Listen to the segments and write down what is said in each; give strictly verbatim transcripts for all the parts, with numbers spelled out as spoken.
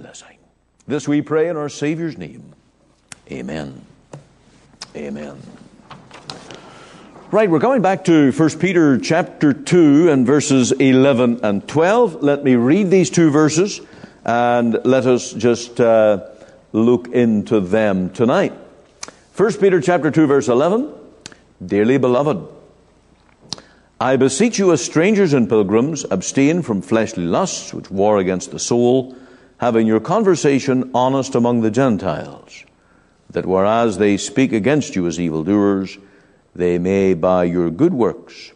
blessing. This we pray in our Savior's name. Amen. Amen. Right, we're coming back to First Peter chapter two and verses eleven and twelve. Let me read these two verses and let us just uh, look into them tonight. First Peter chapter two verse eleven. Dearly beloved, I beseech you as strangers and pilgrims, abstain from fleshly lusts which war against the soul, having your conversation honest among the Gentiles, that whereas they speak against you as evildoers, they may by your good works,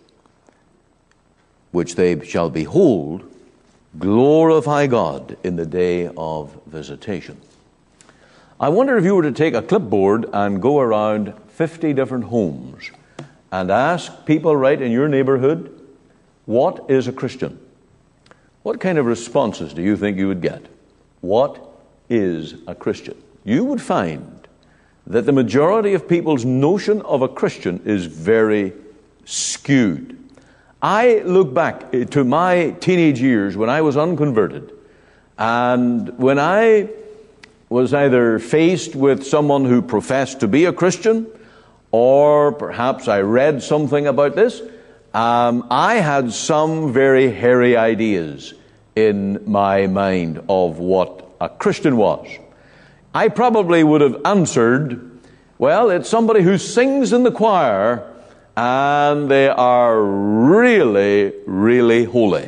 which they shall behold, glorify God in the day of visitation. I wonder if you were to take a clipboard and go around fifty different homes and ask people right in your neighborhood, what is a Christian? What kind of responses do you think you would get? What is a Christian? You would find that the majority of people's notion of a Christian is very skewed. I look back to my teenage years when I was unconverted, and when I was either faced with someone who professed to be a Christian, or perhaps I read something about this, um, I had some very hairy ideas in my mind of what a Christian was. I probably would have answered, well, it's somebody who sings in the choir and they are really, really holy.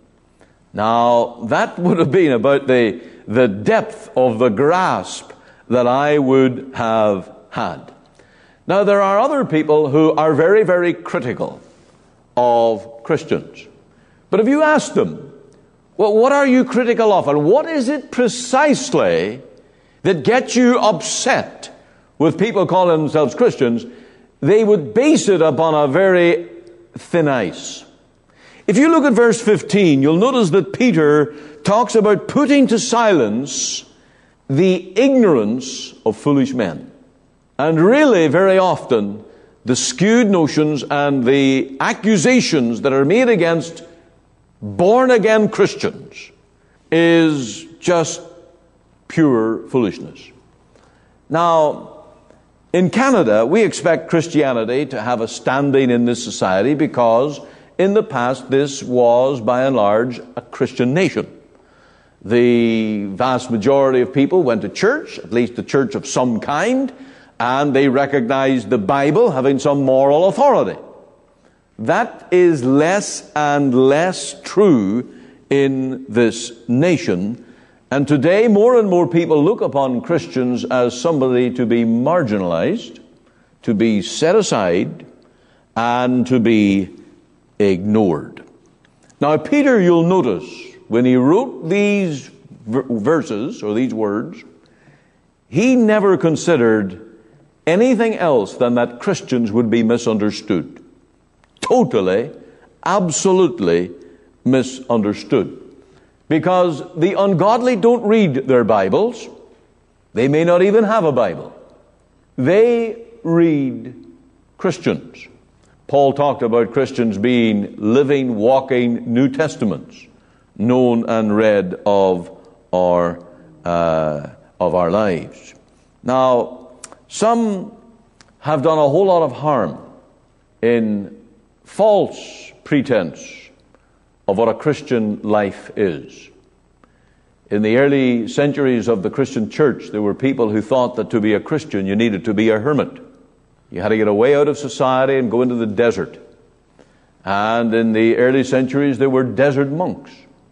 Now, that would have been about the, the depth of the grasp that I would have had. Now, there are other people who are very, very critical of Christians. But if you ask them, well, what are you critical of? And what is it precisely that gets you upset with people calling themselves Christians? They would base it upon a very thin ice. If you look at verse fifteen, you'll notice that Peter talks about putting to silence the ignorance of foolish men. And really, very often, the skewed notions and the accusations that are made against born-again Christians is just pure foolishness. Now, in Canada, we expect Christianity to have a standing in this society because in the past this was, by and large, a Christian nation. The vast majority of people went to church, at least a church of some kind, and they recognized the Bible having some moral authority. That is less and less true in this nation. And today, more and more people look upon Christians as somebody to be marginalized, to be set aside, and to be ignored. Now, Peter, you'll notice, when he wrote these verses, or these words, he never considered anything else than that Christians would be misunderstood. Totally, absolutely misunderstood. Because the ungodly don't read their Bibles. They may not even have a Bible. They read Christians. Paul talked about Christians being living, walking New Testaments, known and read of our uh, of our lives. Now, some have done a whole lot of harm in false pretense of what a Christian life is. In the early centuries of the Christian church, there were people who thought that to be a Christian, you needed to be a hermit. You had to get away out of society and go into the desert. And in the early centuries, there were desert monks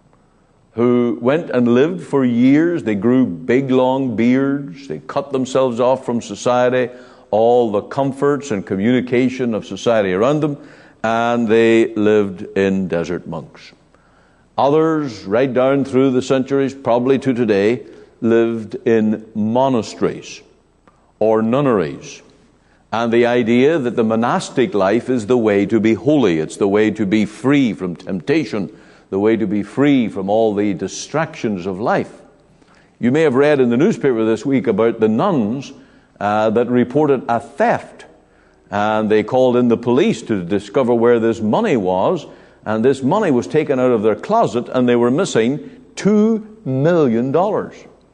who went and lived for years. They grew big, long beards. They cut themselves off from society, all the comforts and communication of society around them, and they lived in desert monks. Others, right down through the centuries, probably to today, lived in monasteries or nunneries. And the idea that the monastic life is the way to be holy. It's the way to be free from temptation, the way to be free from all the distractions of life. You may have read in the newspaper this week about the nuns uh, that reported a theft. And they called in the police to discover where this money was. And this money was taken out of their closet, and they were missing two million dollars.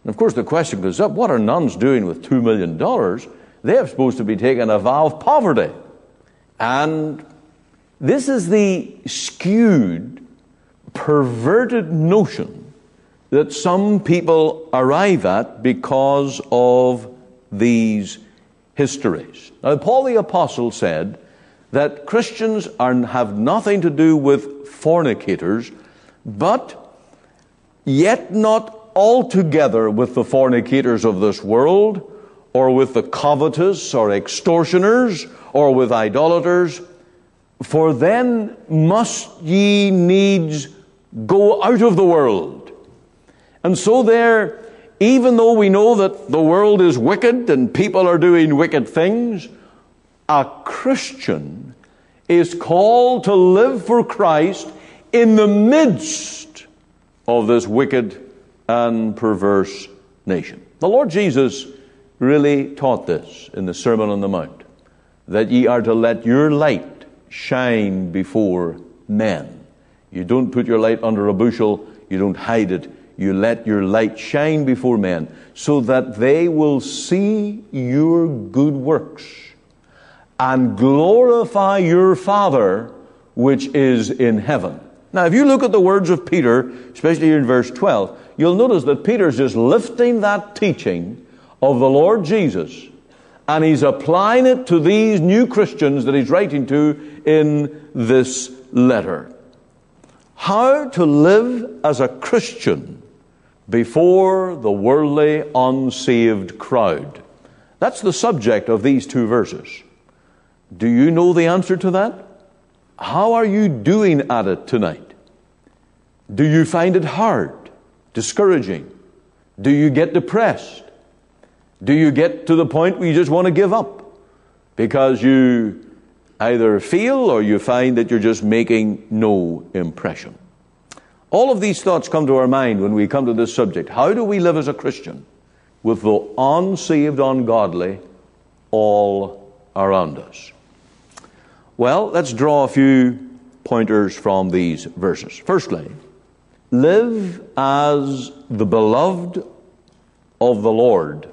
And of course the question goes up, what are nuns doing with two million dollars? They are supposed to be taking a vow of poverty. And this is the skewed, perverted notion that some people arrive at because of these histories. Now, Paul the Apostle said that Christians are, have nothing to do with fornicators, but yet not altogether with the fornicators of this world, or with the covetous, or extortioners, or with idolaters. For then must ye needs go out of the world. And so there, even though we know that the world is wicked and people are doing wicked things, a Christian is called to live for Christ in the midst of this wicked and perverse nation. The Lord Jesus really taught this in the Sermon on the Mount, that ye are to let your light shine before men. You don't put your light under a bushel, you don't hide it. You let your light shine before men, so that they will see your good works and glorify your Father which is in heaven. Now, if you look at the words of Peter, especially in verse twelve, you'll notice that Peter's just lifting that teaching of the Lord Jesus, and he's applying it to these new Christians that he's writing to in this letter. How to live as a Christian before the worldly, unsaved crowd. That's the subject of these two verses. Do you know the answer to that? How are you doing at it tonight? Do you find it hard, discouraging? Do you get depressed? Do you get to the point where you just want to give up because you either feel or you find that you're just making no impression? All of these thoughts come to our mind when we come to this subject. How do we live as a Christian with the unsaved, ungodly all around us? Well, let's draw a few pointers from these verses. Firstly, live as the beloved of the Lord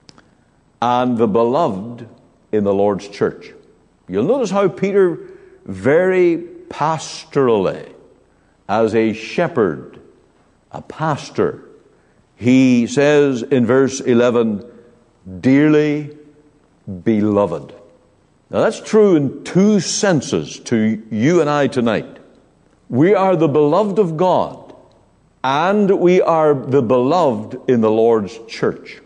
and the beloved in the Lord's church. You'll notice how Peter very pastorally, as a shepherd, a pastor, he says in verse eleven, dearly beloved. Now that's true in two senses to you and I tonight. We are the beloved of God, and we are the beloved in the Lord's church.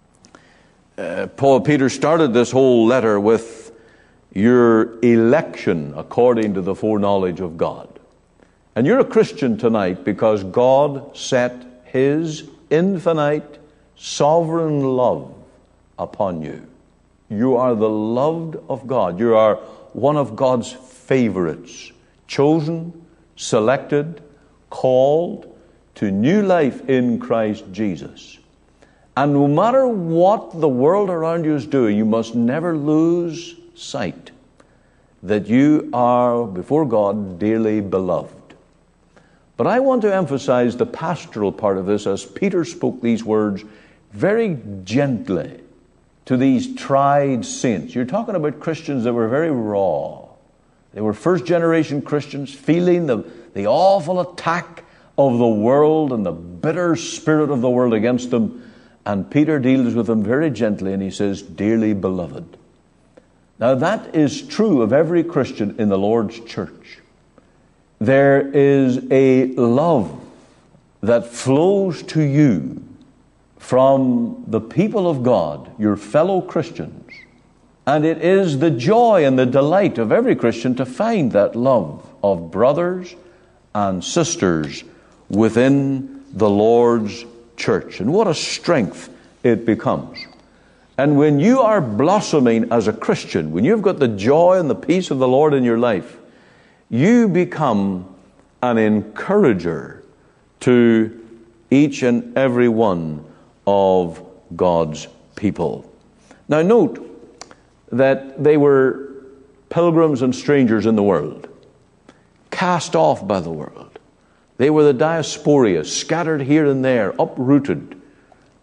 Uh, Paul Peter started this whole letter with your election according to the foreknowledge of God. And you're a Christian tonight because God set His infinite, sovereign love upon you. You are the loved of God. You are one of God's favorites, chosen, selected, called to new life in Christ Jesus. And no matter what the world around you is doing, you must never lose sight that you are before God dearly beloved. But I want to emphasize the pastoral part of this as Peter spoke these words very gently to these tried saints. You're talking about Christians that were very raw. They were first generation Christians feeling the, the awful attack of the world and the bitter spirit of the world against them. And Peter deals with them very gently and he says, dearly beloved. Now that is true of every Christian in the Lord's church. There is a love that flows to you from the people of God, your fellow Christians. And it is the joy and the delight of every Christian to find that love of brothers and sisters within the Lord's church. And what a strength it becomes. And when you are blossoming as a Christian, when you've got the joy and the peace of the Lord in your life, you become an encourager to each and every one of God's people. Now note that they were pilgrims and strangers in the world, cast off by the world. They were the diaspora, scattered here and there, uprooted,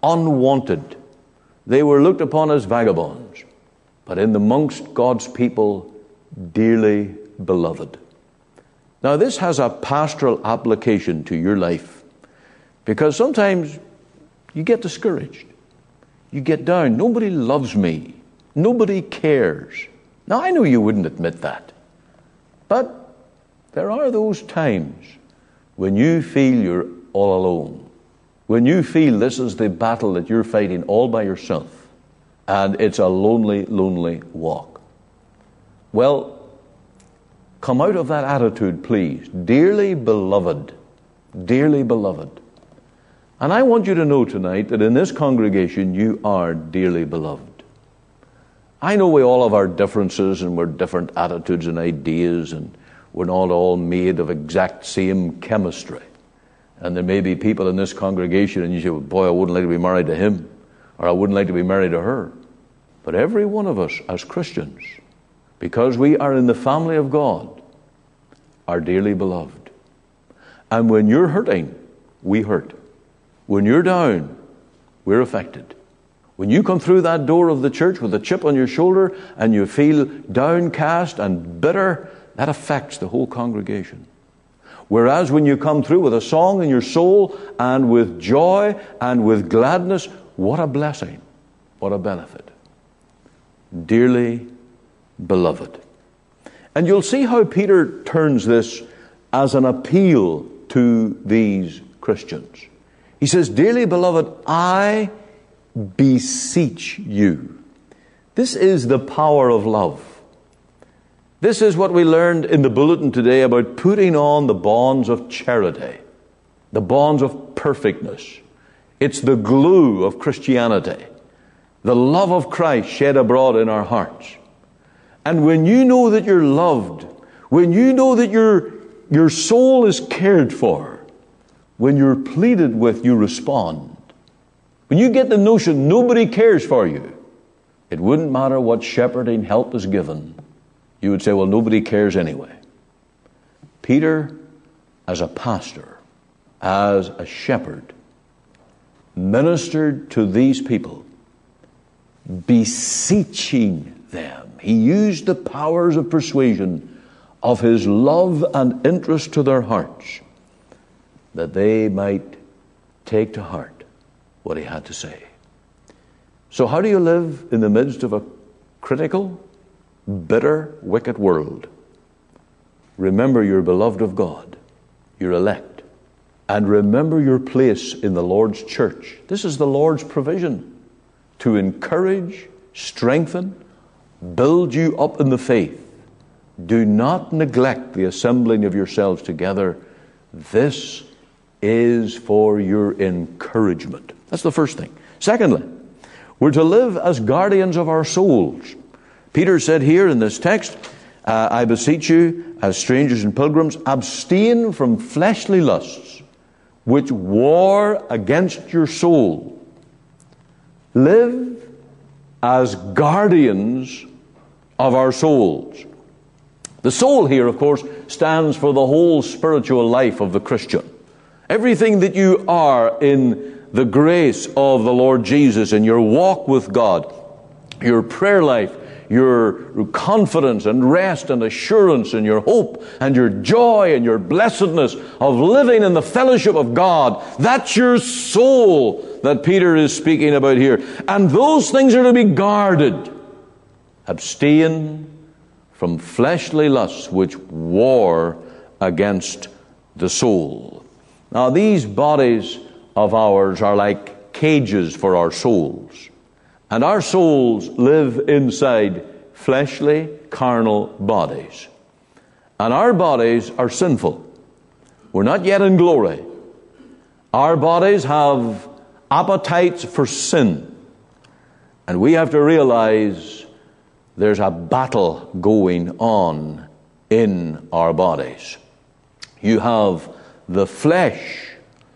unwanted. They were looked upon as vagabonds, but in amongst God's people, dearly beloved. Now, this has a pastoral application to your life, because sometimes you get discouraged. You get down. Nobody loves me. Nobody cares. Now, I know you wouldn't admit that, but there are those times when you feel you're all alone, when you feel this is the battle that you're fighting all by yourself, and it's a lonely, lonely walk. Well, come out of that attitude, please. Dearly beloved, dearly beloved. And I want you to know tonight that in this congregation you are dearly beloved. I know we all have our differences and we're different attitudes and ideas, and we're not all made of exact same chemistry. And there may be people in this congregation and you say, well, boy, I wouldn't like to be married to him, or I wouldn't like to be married to her. But every one of us as Christians, because we are in the family of God, are dearly beloved. And when you're hurting, we hurt. When you're down, we're affected. When you come through that door of the church with a chip on your shoulder and you feel downcast and bitter, that affects the whole congregation. Whereas when you come through with a song in your soul and with joy and with gladness, what a blessing, what a benefit. Dearly beloved. And you'll see how Peter turns this as an appeal to these Christians. He says, dearly beloved, I beseech you. This is the power of love. This is what we learned in the bulletin today about putting on the bonds of charity, the bonds of perfectness. It's the glue of Christianity, the love of Christ shed abroad in our hearts. And when you know that you're loved, when you know that your, your soul is cared for, when you're pleaded with, you respond. When you get the notion nobody cares for you, it wouldn't matter what shepherding help is given. You would say, well, nobody cares anyway. Peter, as a pastor, as a shepherd, ministered to these people, beseeching them. He used the powers of persuasion of his love and interest to their hearts, that they might take to heart what he had to say. So how do you live in the midst of a critical, bitter, wicked world? Remember you're beloved of God. You're elect. And remember your place in the Lord's church. This is the Lord's provision to encourage, strengthen, build you up in the faith. Do not neglect the assembling of yourselves together. This is for your encouragement. That's the first thing. Secondly, we're to live as guardians of our souls. Peter said here in this text, uh, I beseech you, as strangers and pilgrims, abstain from fleshly lusts, which war against your soul. Live as guardians of our souls. The soul here, of course, stands for the whole spiritual life of the Christian. Everything that you are in the grace of the Lord Jesus, in your walk with God, your prayer life, your confidence and rest and assurance and your hope and your joy and your blessedness of living in the fellowship of God, that's your soul that Peter is speaking about here. And those things are to be guarded. Abstain from fleshly lusts which war against the soul. Now, these bodies of ours are like cages for our souls. And our souls live inside fleshly, carnal bodies. And our bodies are sinful. We're not yet in glory. Our bodies have appetites for sin. And we have to realize there's a battle going on in our bodies. You have the flesh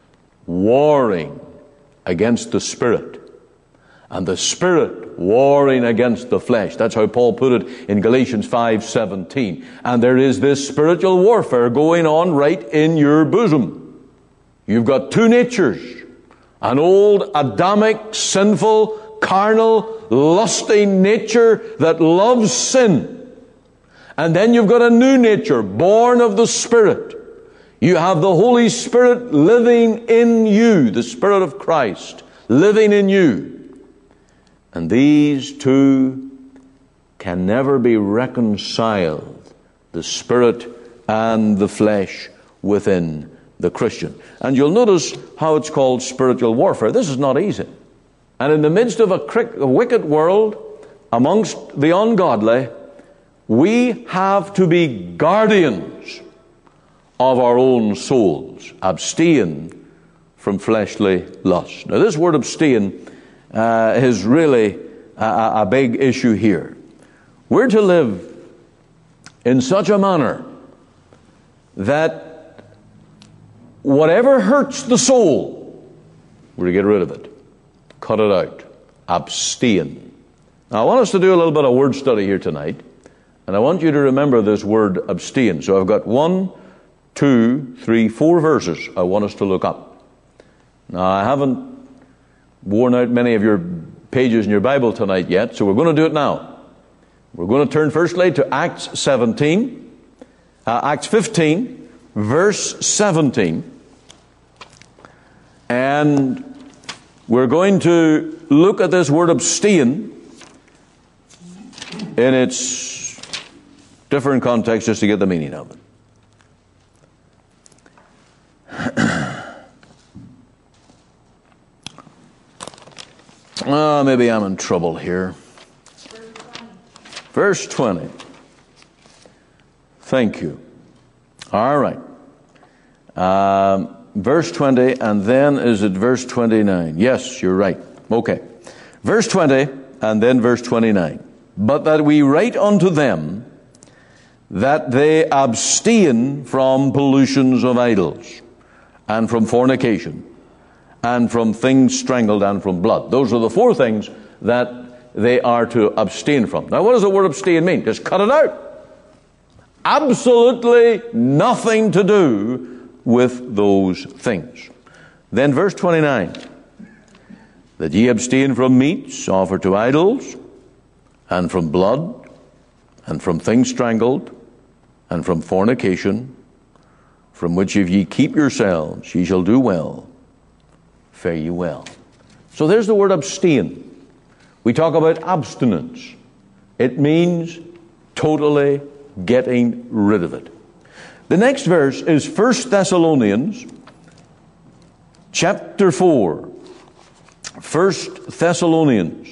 warring against the spirit, and the spirit warring against the flesh. That's how Paul put it in Galatians five seventeen. And there is this spiritual warfare going on right in your bosom. You've got two natures. An old Adamic, sinful, carnal, lusty nature that loves sin. And then you've got a new nature, born of the Spirit. You have the Holy Spirit living in you, the Spirit of Christ living in you. And these two can never be reconciled, the Spirit and the flesh within the Christian. And you'll notice how it's called spiritual warfare. This is not easy. And in the midst of a, crick, a wicked world, amongst the ungodly, we have to be guardians of our own souls. Abstain from fleshly lust. Now this word abstain uh, is really a, a big issue here. We're to live in such a manner that whatever hurts the soul, we're to get rid of it. Cut it out. Abstain. Now I want us to do a little bit of word study here tonight. And I want you to remember this word abstain. So I've got one, two, three, four verses I want us to look up. Now I haven't worn out many of your pages in your Bible tonight yet, so we're going to do it now. We're going to turn firstly to Acts seventeen, uh, Acts fifteen, verse seventeen. And we're going to look at this word abstain in its different context just to get the meaning of it. Oh, maybe I'm in trouble here. Verse twenty. Thank you. All right. Um, verse twenty, and then is it verse twenty-nine? Yes, you're right. Okay. Verse twenty, and then verse twenty-nine. But that we write unto them that they abstain from pollutions of idols, and from fornication, and from things strangled, and from blood. Those are the four things that they are to abstain from. Now, what does the word abstain mean? Just cut it out. Absolutely nothing to do with those things. Then verse twenty-nine. That ye abstain from meats offered to idols, and from blood, and from things strangled, and from fornication, from which if ye keep yourselves, ye shall do well. Fare ye well. So there's the word abstain. We talk about abstinence. It means totally getting rid of it. The next verse is First Thessalonians chapter four. First Thessalonians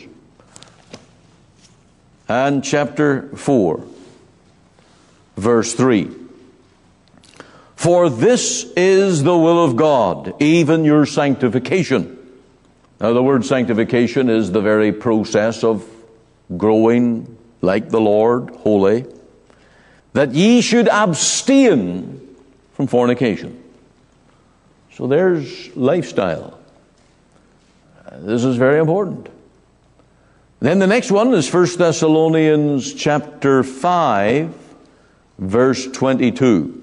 and chapter four, verse three. For this is the will of God, even your sanctification. Now the word sanctification is the very process of growing like the Lord, holy. That ye should abstain from fornication. So there's lifestyle. This is very important. Then the next one is First Thessalonians chapter five, verse twenty-two.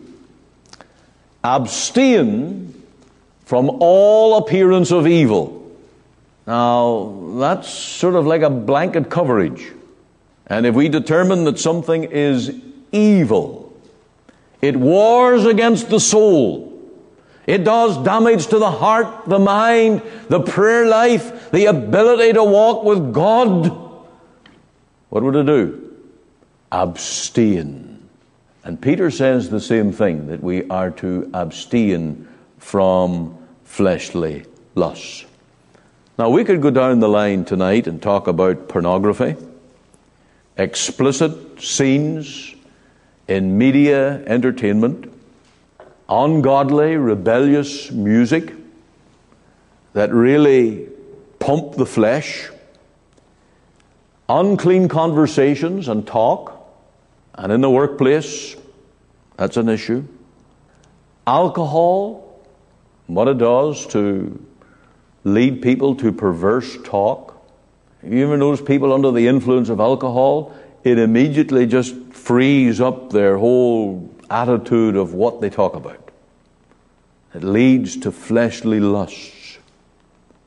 Abstain from all appearance of evil. Now, that's sort of like a blanket coverage. And if we determine that something is evil, it wars against the soul. It does damage to the heart, the mind, the prayer life, the ability to walk with God. What would it do? Abstain. And Peter says the same thing, that we are to abstain from fleshly lusts. Now, we could go down the line tonight and talk about pornography, explicit scenes in media entertainment, ungodly, rebellious music that really pump the flesh, unclean conversations and talk, and in the workplace, that's an issue. Alcohol, what it does to lead people to perverse talk. You ever notice people under the influence of alcohol? It immediately just frees up their whole attitude of what they talk about. It leads to fleshly lusts.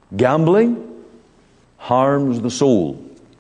Gambling harms the soul.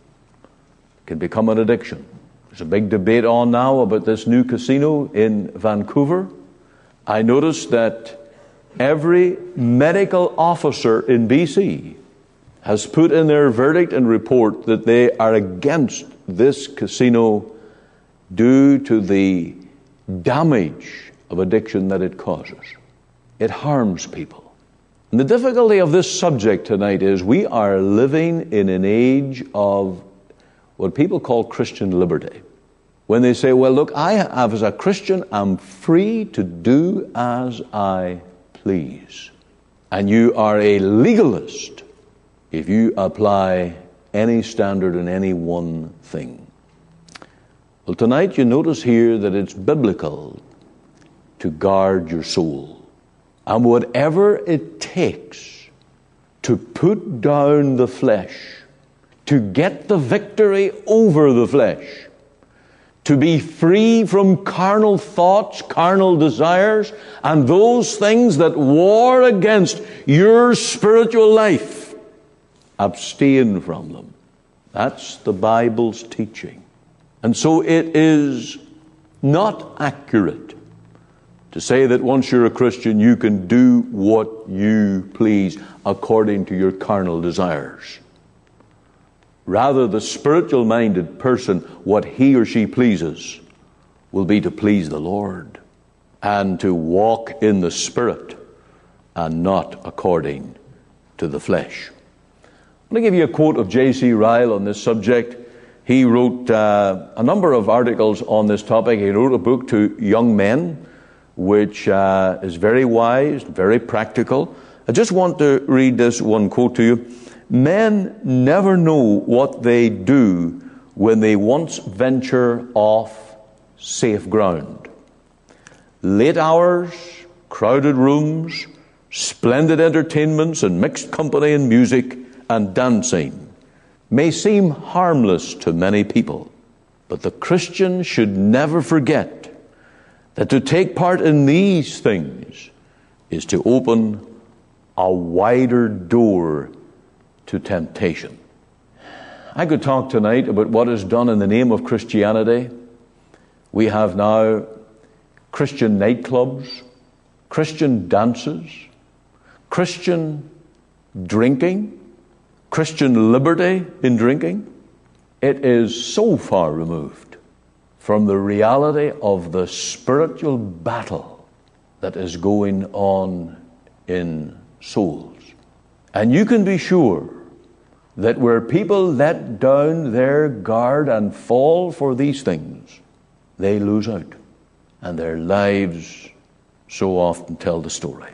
It can become an addiction. There's a big debate on now about this new casino in Vancouver. I noticed that every medical officer in B C has put in their verdict and report that they are against this casino due to the damage of addiction that it causes. It harms people. And the difficulty of this subject tonight is we are living in an age of what people call Christian liberty. When they say, well, look, I have, as a Christian, I'm free to do as I please. And you are a legalist if you apply any standard in any one thing. Well, tonight you notice here that it's biblical to guard your soul. And whatever it takes to put down the flesh, to get the victory over the flesh, to be free from carnal thoughts, carnal desires, and those things that war against your spiritual life, abstain from them. That's the Bible's teaching. And so it is not accurate to say that once you're a Christian, you can do what you please according to your carnal desires. Rather, the spiritual-minded person, what he or she pleases, will be to please the Lord and to walk in the Spirit and not according to the flesh. I'm going to give you a quote of J C Ryle on this subject. He wrote uh, a number of articles on this topic. He wrote a book to young men, which uh, is very wise, very practical. I just want to read this one quote to you. Men never know what they do when they once venture off safe ground. Late hours, crowded rooms, splendid entertainments and mixed company and music and dancing may seem harmless to many people, but the Christian should never forget that to take part in these things is to open a wider door to temptation. I could talk tonight about what is done in the name of Christianity. We have now Christian nightclubs, Christian dances, Christian drinking, Christian liberty in drinking. It is so far removed from the reality of the spiritual battle that is going on in souls. And you can be sure that where people let down their guard and fall for these things, they lose out. And their lives so often tell the story.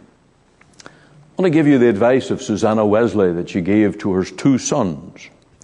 I want to give you the advice of Susanna Wesley that she gave to her two sons.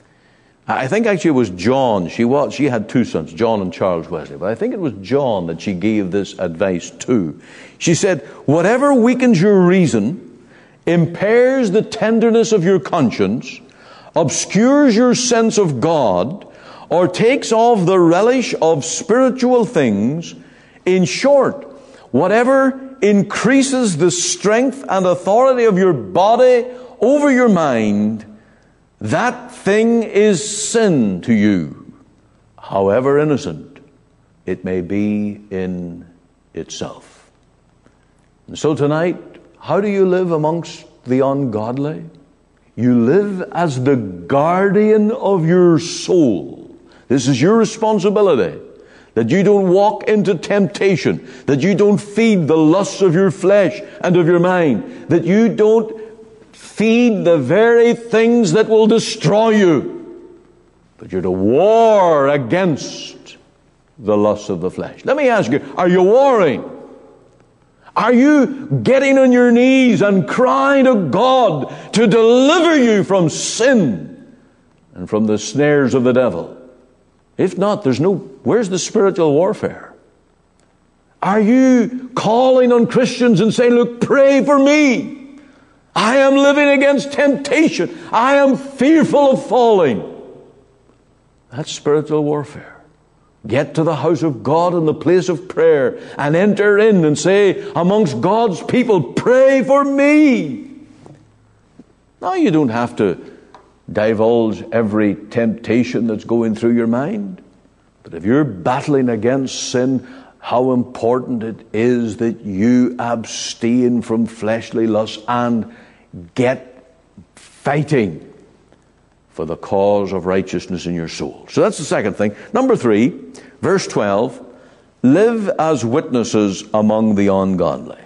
I think actually it was John. She was, she had two sons, John and Charles Wesley. But I think it was John that she gave this advice to. She said, whatever weakens your reason, impairs the tenderness of your conscience, obscures your sense of God, or takes off the relish of spiritual things, in short, whatever increases the strength and authority of your body over your mind, that thing is sin to you, however innocent it may be in itself. And so tonight, how do you live amongst the ungodly? You live as the guardian of your soul. This is your responsibility, that you don't walk into temptation, that you don't feed the lusts of your flesh and of your mind, that you don't feed the very things that will destroy you, but you're to war against the lusts of the flesh. Let me ask you, are you warring? Are you getting on your knees and crying to God to deliver you from sin and from the snares of the devil? If not, there's no, where's the spiritual warfare? Are you calling on Christians and saying, look, pray for me. I am living against temptation. I am fearful of falling. That's spiritual warfare. Get to the house of God in the place of prayer and enter in and say, amongst God's people, pray for me. Now, you don't have to divulge every temptation that's going through your mind. But if you're battling against sin, how important it is that you abstain from fleshly lusts and get fighting for the cause of righteousness in your soul. So that's the second thing. Number three, verse twelve, live as witnesses among the ungodly.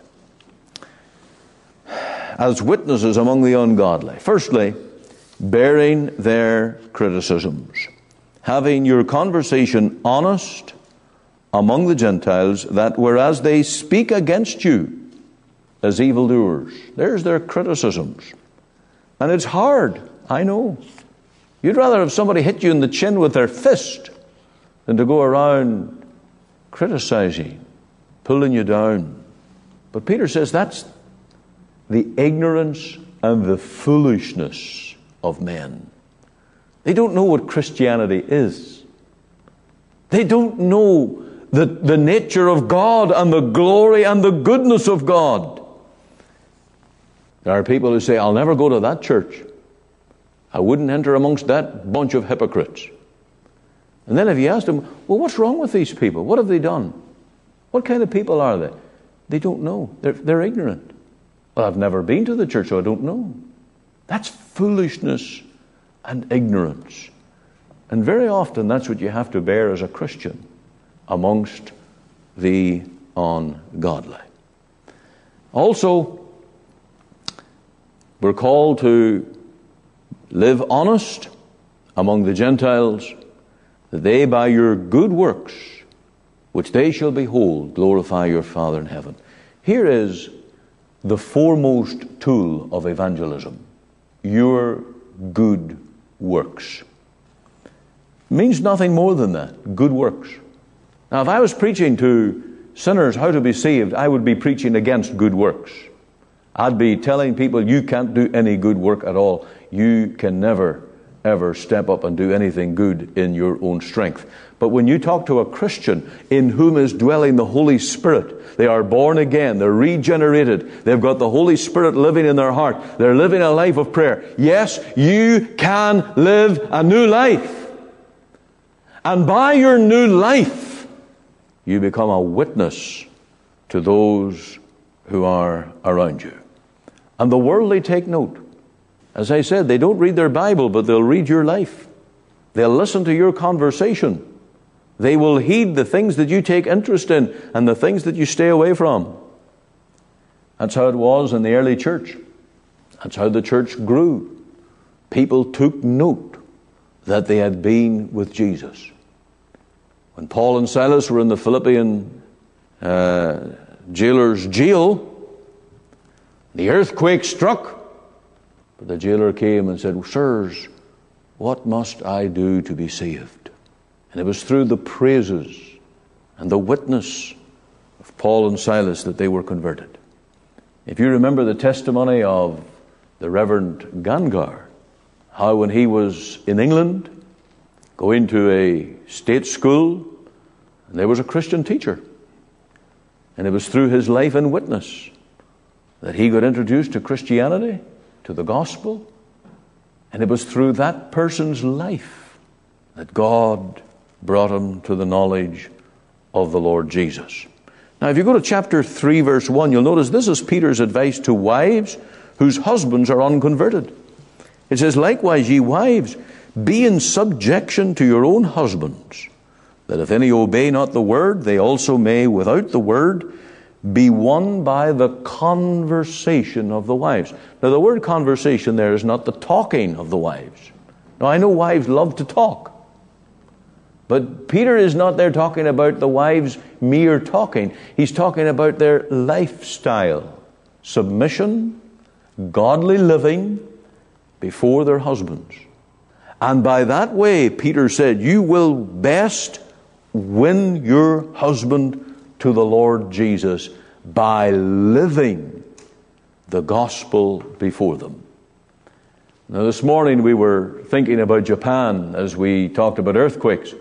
As witnesses among the ungodly. Firstly, bearing their criticisms. Having your conversation honest among the Gentiles, that whereas they speak against you as evildoers, there's their criticisms. And it's hard, I know. You'd rather have somebody hit you in the chin with their fist than to go around criticizing, pulling you down. But Peter says that's the ignorance and the foolishness of men. They don't know what Christianity is. They don't know the, the nature of God and the glory and the goodness of God. There are people who say, I'll never go to that church. I wouldn't enter amongst that bunch of hypocrites. And then if you ask them, well, what's wrong with these people? What have they done? What kind of people are they? They don't know. They're, they're ignorant. Well, I've never been to the church, so I don't know. That's foolishness and ignorance. And very often that's what you have to bear as a Christian amongst the ungodly. Also, we're called to live honest among the Gentiles, that they by your good works, which they shall behold, glorify your Father in heaven. Here is the foremost tool of evangelism. Your good works. It means nothing more than that. Good works. Now, if I was preaching to sinners how to be saved, I would be preaching against good works. I'd be telling people you can't do any good work at all. You can never, ever step up and do anything good in your own strength. But when you talk to a Christian in whom is dwelling the Holy Spirit, they are born again, they're regenerated, they've got the Holy Spirit living in their heart, they're living a life of prayer. Yes, you can live a new life. And by your new life, you become a witness to those who are around you. And the worldly take note. As I said, they don't read their Bible, but they'll read your life. They'll listen to your conversation. They will heed the things that you take interest in and the things that you stay away from. That's how it was in the early church. That's how the church grew. People took note that they had been with Jesus. When Paul and Silas were in the Philippian uh, jailer's jail, the earthquake struck. But the jailer came and said, Sirs, what must I do to be saved? And it was through the praises and the witness of Paul and Silas that they were converted. If you remember the testimony of the Reverend Gangar, how when he was in England, going to a state school, and there was a Christian teacher. And it was through his life and witness that he got introduced to Christianity, to the gospel. And it was through that person's life that God brought him to the knowledge of the Lord Jesus. Now, if you go to chapter three, verse one, you'll notice this is Peter's advice to wives whose husbands are unconverted. It says, Likewise, ye wives, be in subjection to your own husbands, that if any obey not the word, they also may, without the word, be won by the conversation of the wives. Now, the word conversation there is not the talking of the wives. Now, I know wives love to talk. But Peter is not there talking about the wives' mere talking. He's talking about their lifestyle, submission, godly living before their husbands. And by that way, Peter said, you will best win your husband to the Lord Jesus by living the gospel before them. Now, this morning we were thinking about Japan as we talked about earthquakes.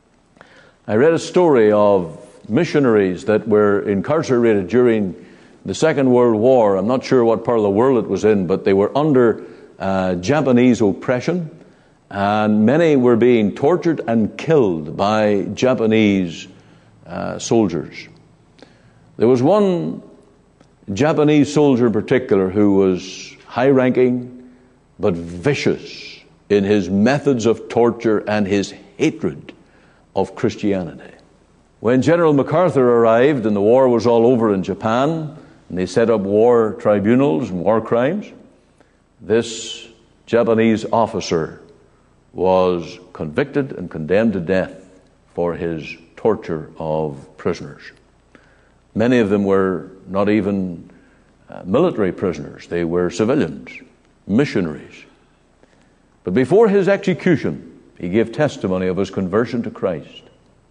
I read a story of missionaries that were incarcerated during the Second World War. I'm not sure what part of the world it was in, but they were under uh, Japanese oppression, and many were being tortured and killed by Japanese uh, soldiers. There was one Japanese soldier in particular who was high-ranking but vicious in his methods of torture and his hatred of Christianity. When General MacArthur arrived and the war was all over in Japan, and they set up war tribunals and war crimes, this Japanese officer was convicted and condemned to death for his torture of prisoners. Many of them were not even uh, military prisoners. They were civilians, missionaries. But before his execution, he gave testimony of his conversion to Christ.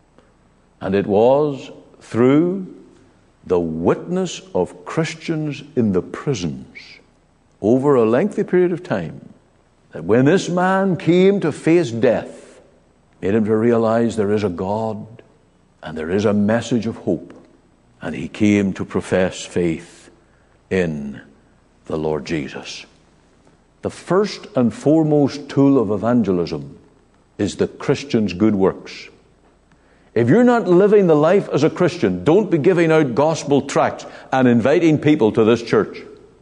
And it was through the witness of Christians in the prisons over a lengthy period of time that when this man came to face death, made him to realize there is a God and there is a message of hope. And he came to profess faith in the Lord Jesus. The first and foremost tool of evangelism is the Christian's good works. If you're not living the life as a Christian, don't be giving out gospel tracts and inviting people to this church.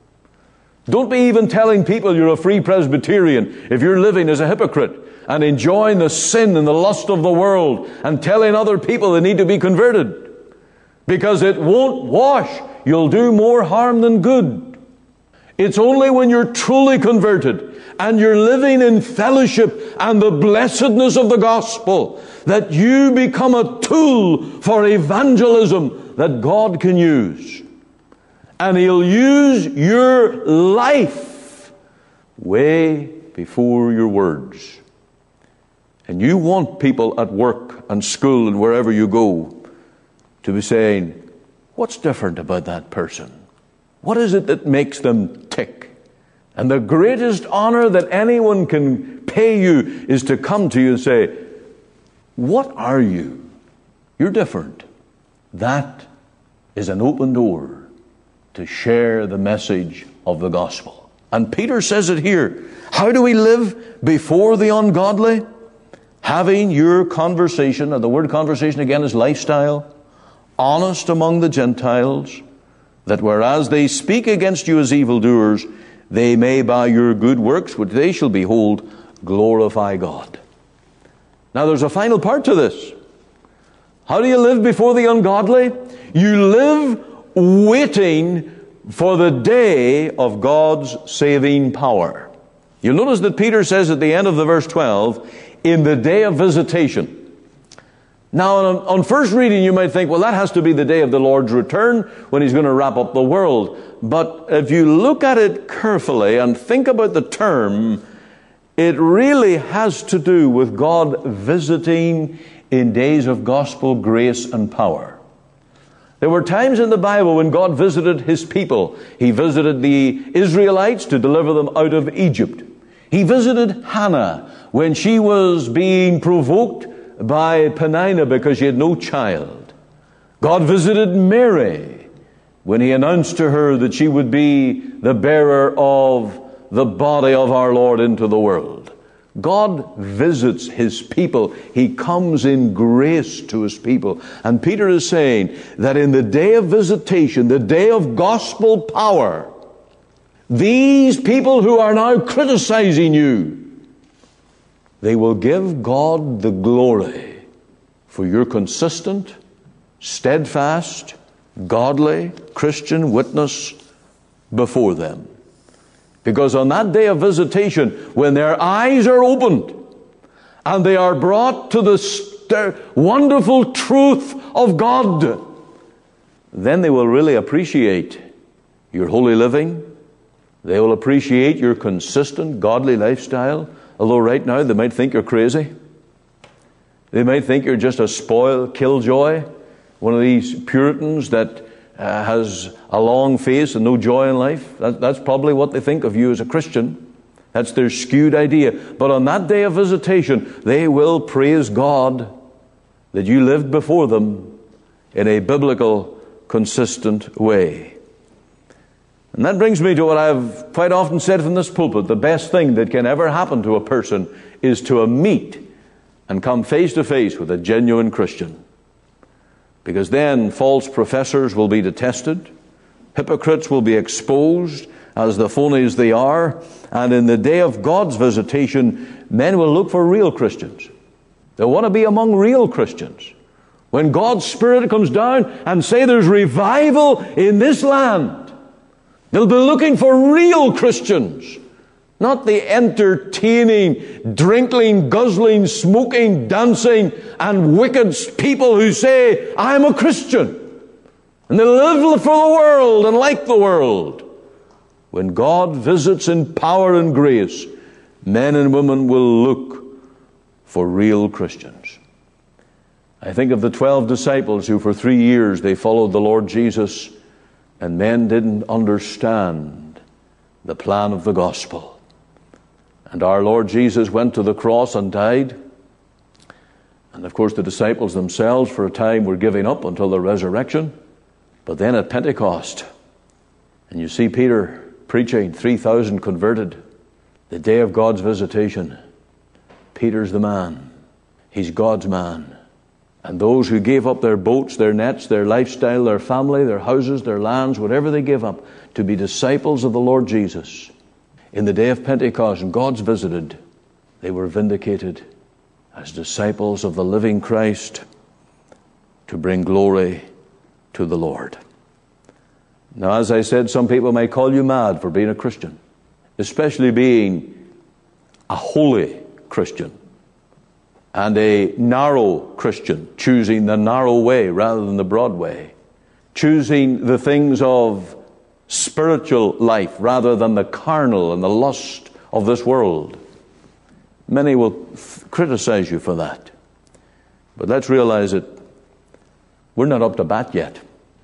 Don't be even telling people you're a free Presbyterian if you're living as a hypocrite and enjoying the sin and the lust of the world and telling other people they need to be converted. Because it won't wash. You'll do more harm than good. It's only when you're truly converted and you're living in fellowship and the blessedness of the gospel that you become a tool for evangelism that God can use. And He'll use your life way before your words. And you want people at work and school and wherever you go to be saying, what's different about that person? What is it that makes them tick? And the greatest honor that anyone can pay you is to come to you and say, what are you? You're different. That is an open door to share the message of the gospel. And Peter says it here. How do we live before the ungodly? Having your conversation, and the word conversation again is lifestyle, honest among the Gentiles, that whereas they speak against you as evildoers, they may by your good works, which they shall behold, glorify God. Now there's a final part to this. How do you live before the ungodly? You live waiting for the day of God's saving power. You'll notice that Peter says at the end of the verse twelve, in the day of visitation. Now, on, on first reading, you might think, well, that has to be the day of the Lord's return when He's going to wrap up the world. But if you look at it carefully and think about the term, it really has to do with God visiting in days of gospel grace and power. There were times in the Bible when God visited His people. He visited the Israelites to deliver them out of Egypt. He visited Hannah when she was being provoked by Peninnah because she had no child. God visited Mary when He announced to her that she would be the bearer of the body of our Lord into the world. God visits His people. He comes in grace to His people. And Peter is saying that in the day of visitation, the day of gospel power, these people who are now criticizing you, they will give God the glory for your consistent, steadfast, godly, Christian witness before them. Because on that day of visitation, when their eyes are opened and they are brought to the st- wonderful truth of God, then they will really appreciate your holy living. They will appreciate your consistent, godly lifestyle. Although right now they might think you're crazy. They might think you're just a spoiled killjoy, one of these Puritans that uh, has a long face and no joy in life. That, that's probably what they think of you as a Christian. That's their skewed idea. But on that day of visitation, they will praise God that you lived before them in a biblical, consistent way. And that brings me to what I've quite often said from this pulpit. The best thing that can ever happen to a person is to meet and come face to face with a genuine Christian. Because then false professors will be detested, hypocrites will be exposed as the phonies they are, and in the day of God's visitation, men will look for real Christians. They want to be among real Christians. When God's Spirit comes down and say there's revival in this land, they'll be looking for real Christians. Not the entertaining, drinking, guzzling, smoking, dancing, and wicked people who say, I'm a Christian. And they live for the world and like the world. When God visits in power and grace, men and women will look for real Christians. I think of the twelve disciples who for three years they followed the Lord Jesus, and men didn't understand the plan of the gospel. And our Lord Jesus went to the cross and died. And of course the disciples themselves for a time were giving up until the resurrection. But then at Pentecost, and you see Peter preaching, three thousand converted, the day of God's visitation. Peter's the man. He's God's man. And those who gave up their boats, their nets, their lifestyle, their family, their houses, their lands, whatever they gave up to be disciples of the Lord Jesus, in the day of Pentecost, God's visited, they were vindicated as disciples of the living Christ to bring glory to the Lord. Now, as I said, some people may call you mad for being a Christian, especially being a holy Christian and a narrow Christian, choosing the narrow way rather than the broad way, choosing the things of spiritual life rather than the carnal and the lust of this world. Many will f- criticize you for that. But let's realize that we're not up to bat yet.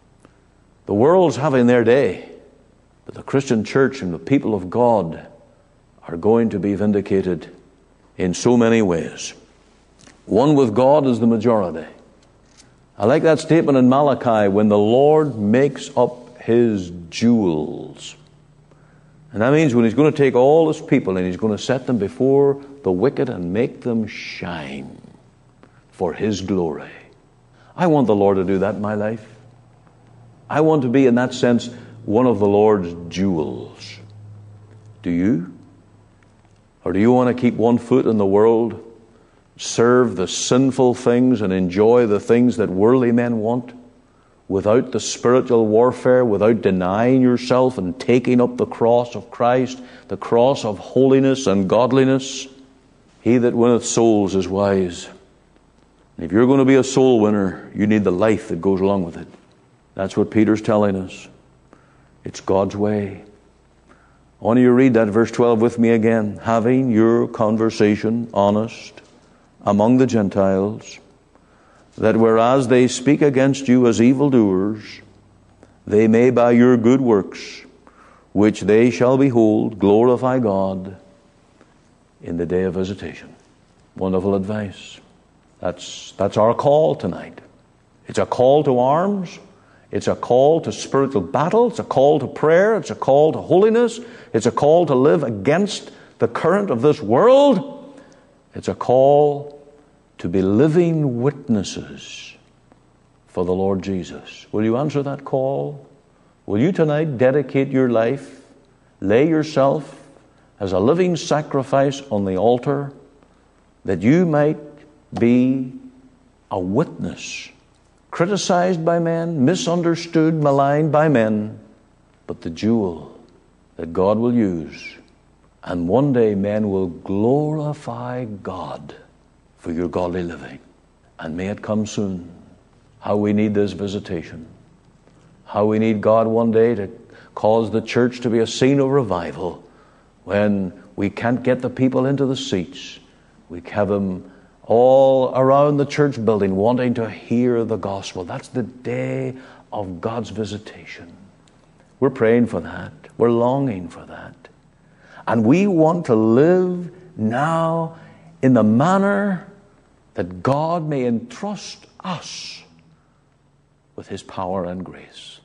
The world's having their day, but the Christian church and the people of God are going to be vindicated in so many ways. One with God is the majority. I like that statement in Malachi, when the Lord makes up His jewels. And that means when He's going to take all His people and He's going to set them before the wicked and make them shine for His glory. I want the Lord to do that in my life. I want to be, in that sense, one of the Lord's jewels. Do you? Or do you want to keep one foot in the world, serve the sinful things and enjoy the things that worldly men want, without the spiritual warfare, without denying yourself and taking up the cross of Christ, the cross of holiness and godliness? He that winneth souls is wise. And if you're going to be a soul winner, you need the life that goes along with it. That's what Peter's telling us. It's God's way. I want you to read that verse twelve with me again. Having your conversation honest among the Gentiles, that whereas they speak against you as evildoers, they may by your good works, which they shall behold, glorify God in the day of visitation. Wonderful advice. That's, that's our call tonight. It's a call to arms. It's a call to spiritual battle. It's a call to prayer. It's a call to holiness. It's a call to live against the current of this world. It's a call to be living witnesses for the Lord Jesus. Will you answer that call? Will you tonight dedicate your life, lay yourself as a living sacrifice on the altar, that you might be a witness, criticized by men, misunderstood, maligned by men, but the jewel that God will use. And one day men will glorify God for your godly living. And may it come soon. How we need this visitation. How we need God one day to cause the church to be a scene of revival. When we can't get the people into the seats, we have them all around the church building wanting to hear the gospel. That's the day of God's visitation. We're praying for that. We're longing for that. And we want to live now in the manner that God may entrust us with His power and grace.